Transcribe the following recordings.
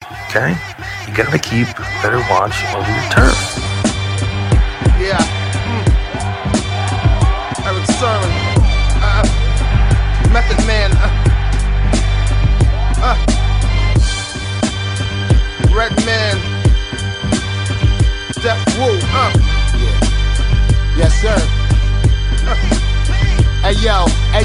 Okay? You gotta keep better watch over your turf. Yeah. Eric Sermon. Method Man. Redman. Death Woo. Yeah. Yes, sir. Ayo,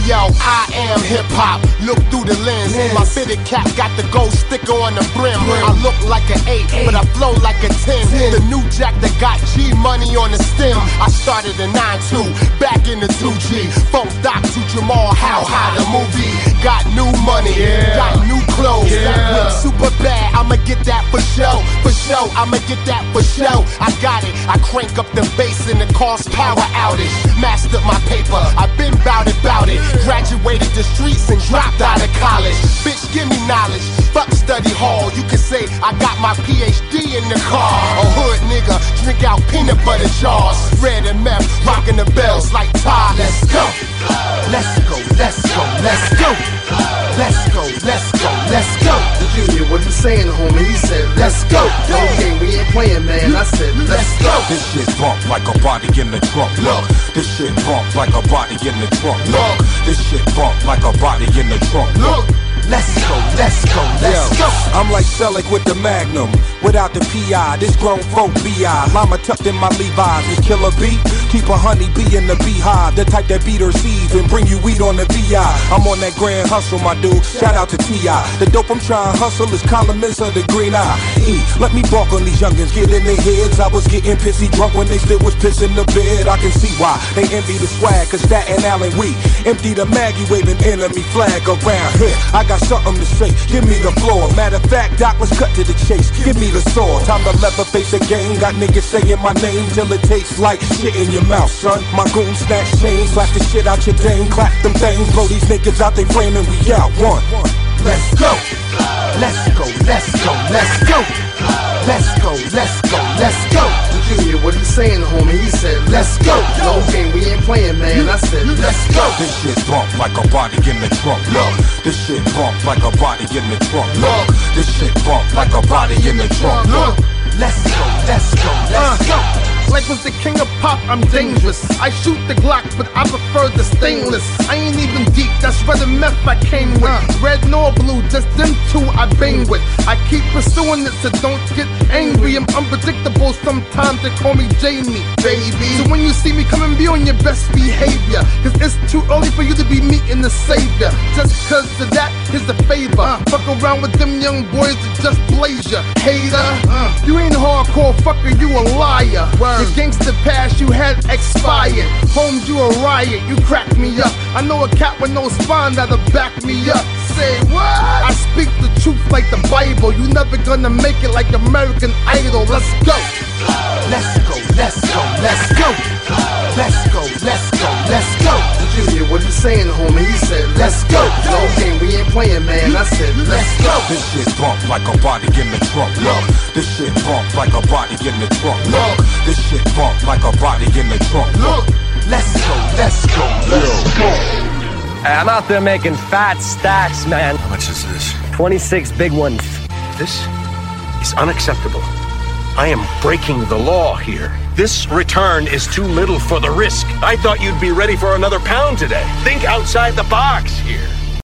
I am hip-hop. Look through the lens. My fitted cap got the gold sticker on the brim. I look like an 8, but I flow like a 10. The new jack that got G money on the stem. I started a 9-2, back in the 2G. Funk Doc to Jamal, how high the movie. Got new money, got new clothes. That whip super bad, I'ma get that for show. For show, I'ma get that for show. I got it, I crank up the bass and it cause power outage. Mastered my paper, I've been bout it. Graduated the streets and dropped out of college. Bitch, give me knowledge, fuck study hall. You can say I got my PhD in the car. A hood nigga, drink out peanut butter jars. Red and meth, rocking the bells like Todd. Let's go. Let's go, let's go, let's go. Let's go, let's go, let's go. The Junior, what he saying, homie? He said, let's go. Okay, we ain't playing, man. I said, let's go. This shit bump like a body in the trunk. Look, this shit bump like a body in the trunk. Look, this shit bump like a body in the trunk. Look. Let's go, let's go, let's go. I'm like Selleck with the Magnum, without the PI, this grown folk B.I. Llama tucked in my Levi's, this killer beat. Keep a honeybee in the beehive, the type that beat her seeds and bring you weed on the VI. I'm on that grand hustle, my dude, shout out to T.I. The dope I'm trying to hustle is columnist of the green eye. Let me bark on these youngins, get in their heads. I was getting pissy drunk when they still was pissing the bed. I can see why they envy the swag, cause Staten Island we empty the Maggie waving enemy flag around here. I got something to say, give me the floor. Matter of fact, Doc, let's cut to the chase. Give me the sword, time to leather face again. Got niggas saying my name till it tastes like shit in your mouth, son. My goon snatch chains, slap the shit out your dame. Clap them things, blow these niggas out they flaming. We out, one. Let's go. Let's go, let's go, let's go. Let's go, let's go, let's go. The Junior, what he saying, homie? He said, let's go. Okay, we ain't playing, man. I said, let's go. This shit bump like a body in the trunk. Look, this shit bump like a body in the trunk. Look, this shit bump like a body in the trunk. Look, let's go, let's go, let's go. Like was the king of pop, I'm dangerous. I shoot the Glock, but I prefer the stainless. I ain't even deep, that's red and meth I came with. Red nor blue, just them two I bang with. I keep pursuing it, so don't get angry. I'm unpredictable, sometimes they call me Jamie, baby. So when you see me come and be on your best behavior, cause it's too early for you to be meeting the savior. Just cause of that, here's the favor. Fuck around with them young boys that just blaze ya, hater. You ain't hardcore, fucker, you a liar. Your gangster past you had expired. Holmes, you a riot, you crack me up. I know a cat with no spine that'll back me up. Say what? I speak the truth like the Bible. You never gonna make it like American Idol. Let's go. Let's go, let's go, let's go. Let's go, let's go, let's go. The Junior, what he saying, homie? He said, let's go. Okay, we ain't playing, man. I said, let's go. This shit bump like a body in the trunk. Look, this shit bump like a body in the trunk. Look, this shit bump like a body in the trunk. Look, let's go, let's go, let's go. I'm out there making fat stacks, man. How much is this? 26 big ones. This is unacceptable. I am breaking the law here. This return is too little for the risk. I thought you'd be ready for another pound today. Think outside the box here.